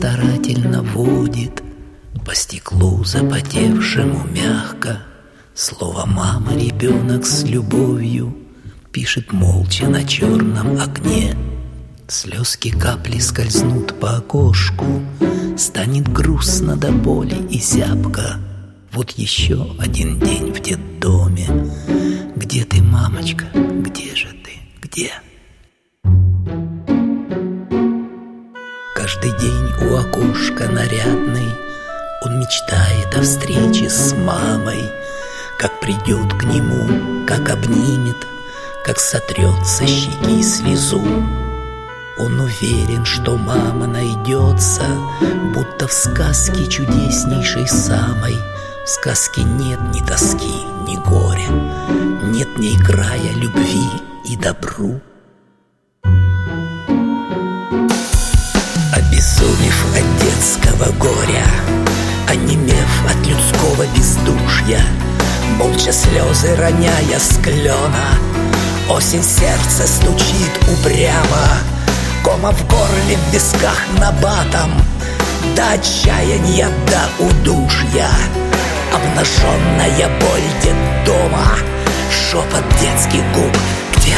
старательно водит по стеклу запотевшему мягко. Слово «мама» ребенок с любовью пишет молча на черном окне. Слезки капли скользнут по окошку, станет грустно до боли и зябко. Вот еще один день в детдоме. Где ты, мамочка, где же ты, где? Каждый день у окошка нарядный он мечтает о встрече с мамой. Как придет к нему, как обнимет, как сотрет со щеки слезу. Он уверен, что мама найдется, будто в сказке чудеснейшей самой. В сказке нет ни тоски, ни горя, нет ни края любви и добру. Обезумев от детского горя, онемев от людского бездушья, молча слезы роняя с клена, осень сердце стучит упрямо. Кома в горле, в висках набатом, до отчаяния, до удушья. Обнаженная боль детдома, шепот детских губ: где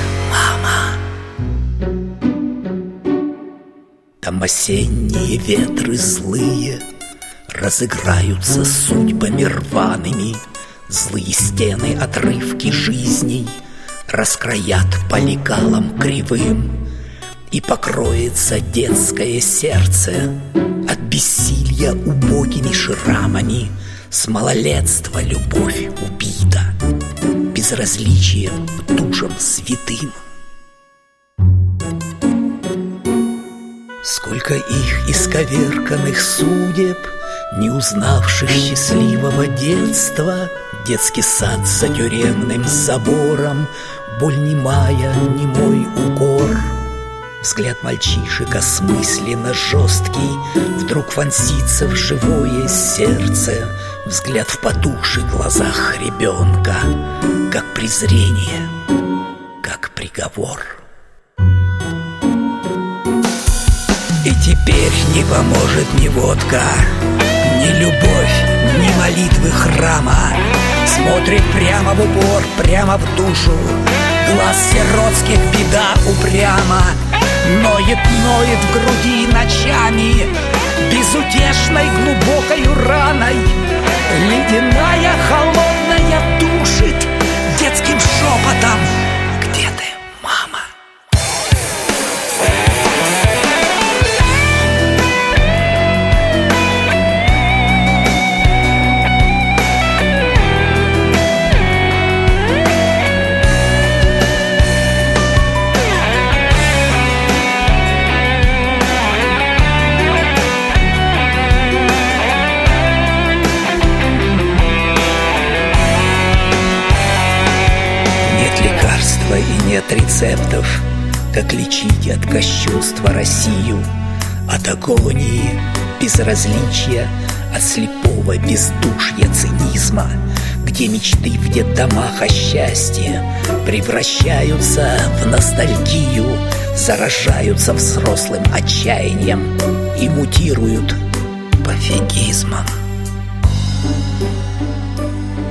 ты, мама? Там осенние ветры злые разыграются судьбами рваными. Злые стены, отрывки жизней раскроят по лекалам кривым. И покроется детское сердце от бессилья убогими шрамами. С малолетства любовь убита безразличием к душам святым. Сколько их исковерканных судеб, не узнавших счастливого детства. Детский сад за тюремным забором, боль немая, немой укор. Взгляд мальчишек осмысленно жесткий вдруг вонзится в живое сердце. Взгляд в потухших глазах ребенка, как презрение, как приговор. И теперь не поможет ни водка, ни любовь, ни молитвы храма. Смотрит прямо в упор, прямо в душу. Глаз сиротских беда упряма. Ноет в груди ночами, безутешной глубокой раной. Ледяная, холодная душит детским шепотом: где ты, мама? И нет рецептов, как лечить от кощунства Россию, от агонии безразличия, от слепого бездушья цинизма, где мечты в детдомах о счастье превращаются в ностальгию, заражаются взрослым отчаянием и мутируют пофигизмом.